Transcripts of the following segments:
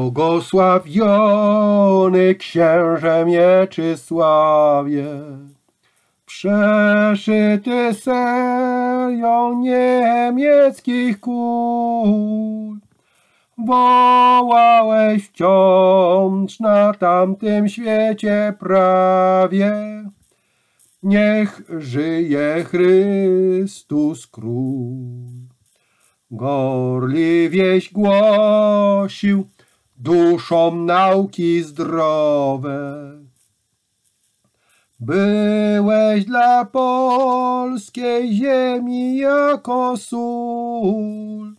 Błogosławiony księże Mieczysławie, przeszyty serią niemieckich kul, wołałeś wciąż na tamtym świecie prawie. Niech żyje Chrystus Król. Gorliwieś głosił duszom nauki zdrowe. Byłeś dla polskiej ziemi jako sól,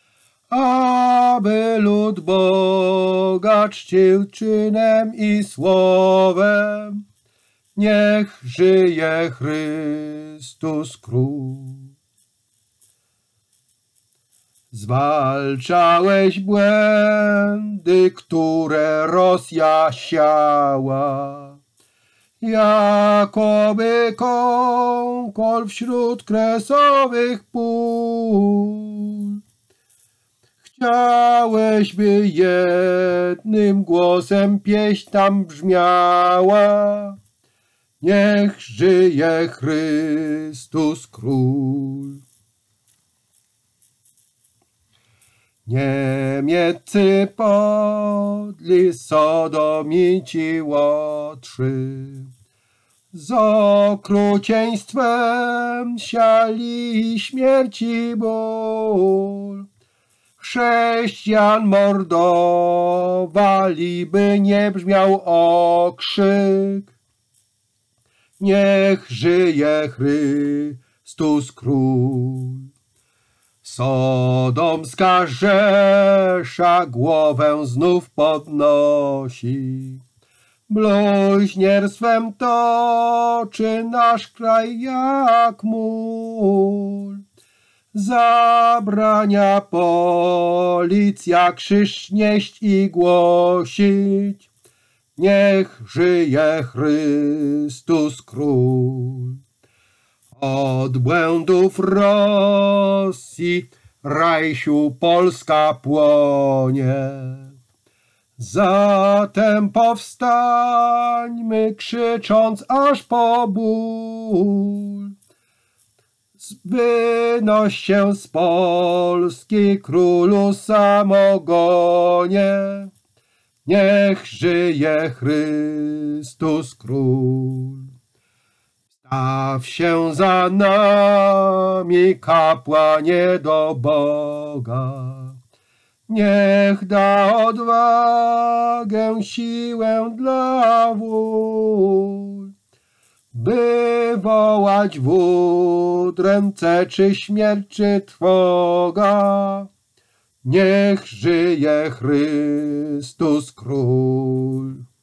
aby lud Boga czcił czynem i słowem. Niech żyje Chrystus Król. Zwalczałeś błędy, które Rosja siała, jakoby kąkol wśród kresowych pól. Chciałeś, by jednym głosem pieśń tam brzmiała. Niech żyje Chrystus Król. Niemieccy podli, sodomici łotrzy, z okrucieństwem siali śmierci ból. Chrześcijan mordowali, by nie brzmiał okrzyk. Niech żyje Chrystus Król. Sodomska Rzesza głowę znów podnosi, bluźnierstwem toczy nasz kraj jak mól. Zabrania policja krzyż nieść i głosić. Niech żyje Chrystus Król. Od błędów Rosji rajsiu Polska płonie. Zatem powstańmy, krzycząc aż po ból. Wynoś się z Polski, królu samogonie. Niech żyje Chrystus Król. Staw się za nami, kapłanie do Boga. Niech da odwagę, siłę dla wód, by wołać wód, ręce czy śmierć, czy trwoga. Niech żyje Chrystus Król.